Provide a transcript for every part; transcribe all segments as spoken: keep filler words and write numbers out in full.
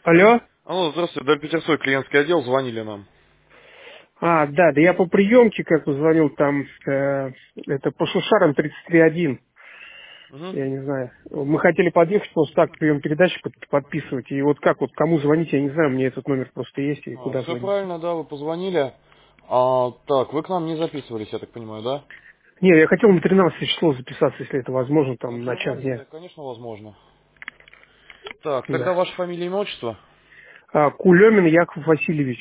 Алло? Алло, здравствуйте, Даль Петерсой, клиентский отдел, звонили нам. А, да, да я по приемке, как бы звонил там, э, это по Шушарам тридцать три один, Угу. я не знаю. Мы хотели подъехать, просто так прием передачи под- подписывать. И вот как вот, кому звонить, я не знаю, мне этот номер просто есть, и А, куда все звонить. правильно, да, вы позвонили. А, так, вы к нам не записывались, я так понимаю, да? Не, я хотел на тринадцатое число записаться, если это возможно, На там, на час тринадцатое, дня. конечно, возможно. Так, тогда Да. ваша фамилия, имя, отчество? А, Кулемин Яков Васильевич.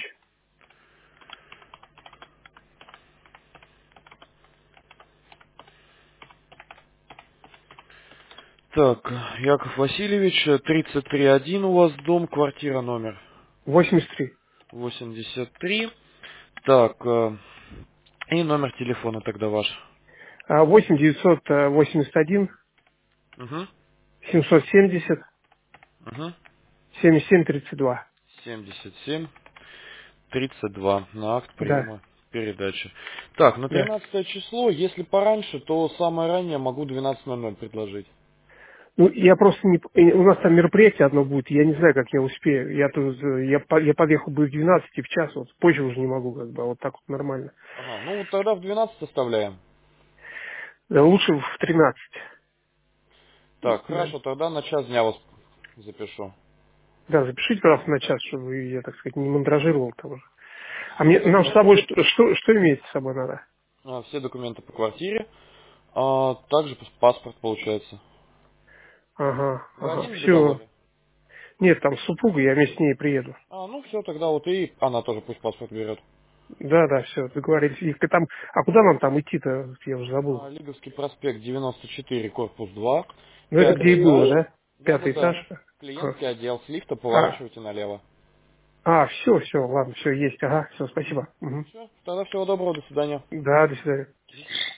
Так, Яков Васильевич, тридцать три один у вас дом, квартира номер восемьдесят три. восемьдесят три. Так, э, и номер телефона тогда ваш. А, восемь девятьсот восемьдесят один Угу, семьсот семьдесят угу. семьдесят семь тридцать два. семьдесят семь тридцать два на акт Да, приема передачи. Так, на да. тринадцатое число, если пораньше, то самое раннее могу двенадцать ноль ноль предложить. Ну, я просто не... э, У нас там мероприятие одно будет, я не знаю, как я успею. Я тут, э, я, по- я подъехал бы в двенадцать и в час, вот позже уже не могу, как бы, а вот так вот нормально. Ага, ну вот тогда в двенадцать оставляем. Да, лучше в тринадцать. Так, Да. хорошо, тогда на час дня вас запишу. Да, запишите, пожалуйста, на час, чтобы я, так сказать, не мандражировал там уже. А Все мне, нам с документы, собой что, что, что иметь с собой надо? а, все документы по квартире, а также паспорт получается. Ага, Вы ага, один в все. договоре? Нет, там супруга, я вместе с ней приеду. А, ну все, тогда вот и она тоже пусть паспорт берет. Да, да, все, договорились. И там, а куда нам там идти-то, я уже забыл. А, Лиговский проспект девяносто четыре, корпус два, Ну, это где пятый и было, этаж. да? Пятый этаж. Да-да-да. Ага. Клиентский отдел, с лифта А, поворачивайте налево. а, все, все, ладно, все, есть, ага, все, спасибо. Мгм. Все, тогда всего доброго, до свидания. Да, до свидания.